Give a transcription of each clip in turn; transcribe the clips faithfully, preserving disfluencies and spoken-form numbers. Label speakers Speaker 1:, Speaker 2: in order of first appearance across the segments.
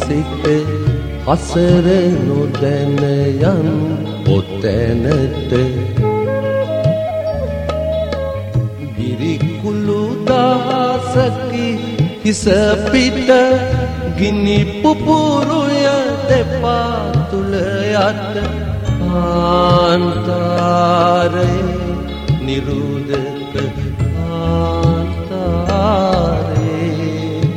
Speaker 1: සිට හසර නොදැන යන් ඔතැනට ගිරිකුළු දහසකි හිස පිට ගිනි පුපුරුය දෙපා තුල යට ආන්තරේ නිරුදක ආන්තරේ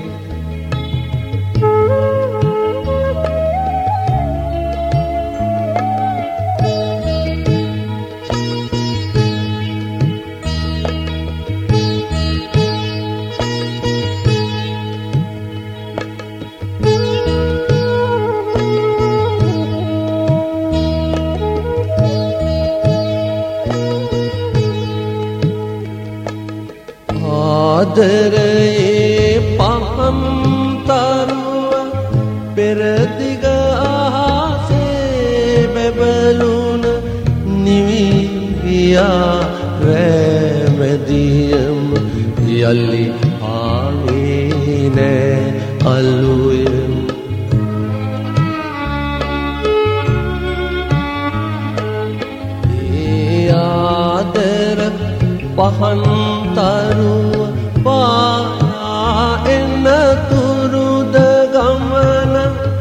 Speaker 1: ආදරයේ පහන් තරුව පෙරදිග අහසේ බැබළුන නිවි ගියා රැමැදියම යලි ආවේ නෑ අලුයම ඒ ආදර පහන් තරුව පායා එන්න තුරුද ගමන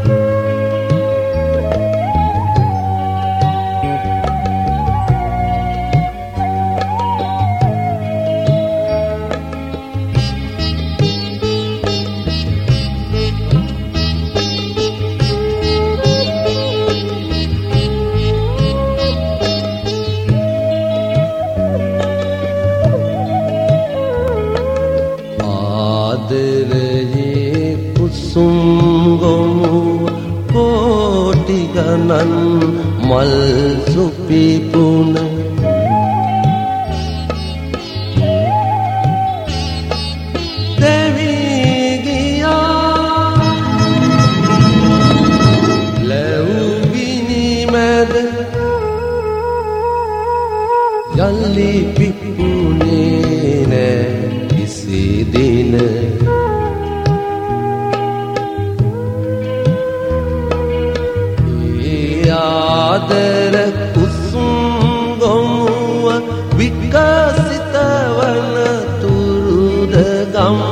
Speaker 1: ආදරයේ කුසුම්ගොමුව කෝටි ගණන් මල් සුපිපුන දෙවි ගියා ලැබුගිනි මැද යලි පිපුනේ නෑ කිසි දින ආදර කුසුම්ගොමුව විකසිත වන තුරුද ගම